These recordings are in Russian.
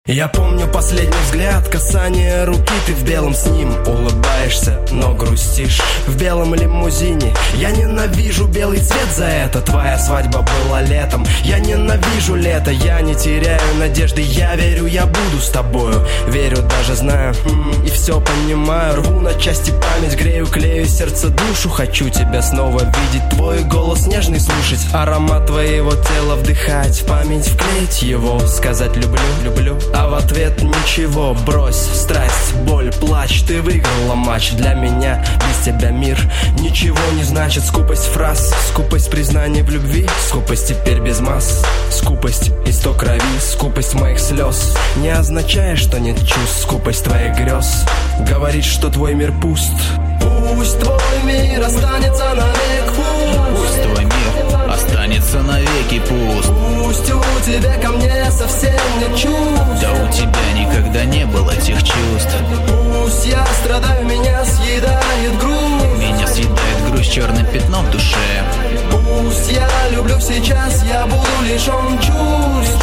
Я помню последний взгляд, касание руки, ты в белом с ним улыбаешься, но грустишь. В белом лимузине я ненавижу белый цвет за это. Твоя свадьба была летом, я ненавижу лето. Я не теряю надежды, я верю, я буду с тобою. Верю, даже знаю, и все понимаю. Рву на части память, грею, клею сердце, душу. Хочу тебя снова видеть, твой голос нежный слушать, аромат твоего тела вдыхать, в память вклеить его, сказать люблю, люблю. А в ответ ничего, брось страсть, боль, плач. Ты выиграла матч, для меня без тебя мир ничего не значит. Скупость фраз, скупость признаний в любви, скупость теперь без масс, скупость исток крови, скупость моих слез не означает, что нет чувств. Скупость твоих грез говорит, что твой мир пуст. Пусть твой мир останется навек пуст. Пусть твой мир останется навеки пуст. Пусть у тебя ко мне совсем нет чувств. Да у тебя никогда не было тех чувств. Пусть я страдаю, меня съедает грусть. Меня съедает грусть черным пятном в душе. Пусть я люблю сейчас, я буду лишен чувств.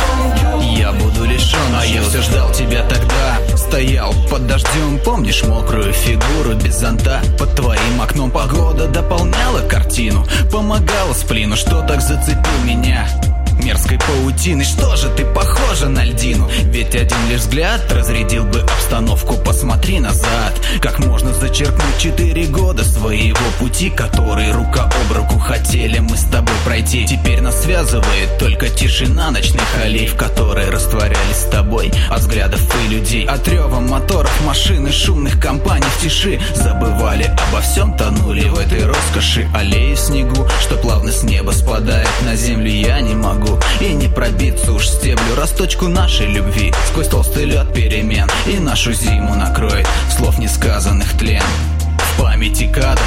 Я буду лишен, а я все ждал тебя тогда. Стоял под дождем, помнишь мокрую фигуру без зонта? Под твоим окном погода дополняла картину, помогала сплину, что так зацепил меня мерзкой паутиной. Что же ты похожа на льдину? Ведь один лишь взгляд разрядил бы обстановку. Посмотри назад, как можно зачеркнуть 4 года своего пути, который рука об руку хотели мы с тобой пройти. Теперь нас связывает только тишина ночных аллей, в которой растворялись с тобой от взглядов и людей, от рева моторов, машин и шумных компаний в тиши. Забывали обо всем, тонули в этой роскоши. Аллеи в снегу, что плавно с неба спадает на землю, я не могу и не пробиться уж стеблю росточку нашей любви. Сквозь толстый лед перемен и нашу зиму накроет слов несказанных тлен. В памяти кадры,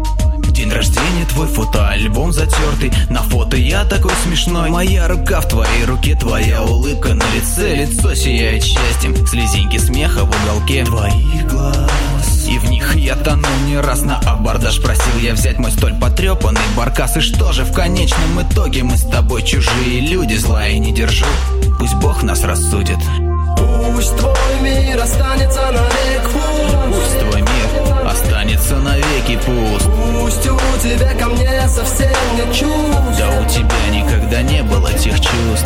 день рождения твой, фотоальбом затертый. На фото я такой смешной, моя рука в твоей руке, твоя улыбка на лице. Лицо сияет счастьем, слезинки смеха в уголке твоих глаз. И в них я тонул не раз, на абордаж просил я взять мой столь потрепанный баркас. И что же в конечном итоге мы с тобой чужие люди, зла и не держу, пусть Бог нас рассудит. Пусть твой мир останется навек пуст. Пусть твой мир останется навеки пуст. Пусть у тебя ко мне совсем нет чувств. Да у тебя никогда не было тех чувств.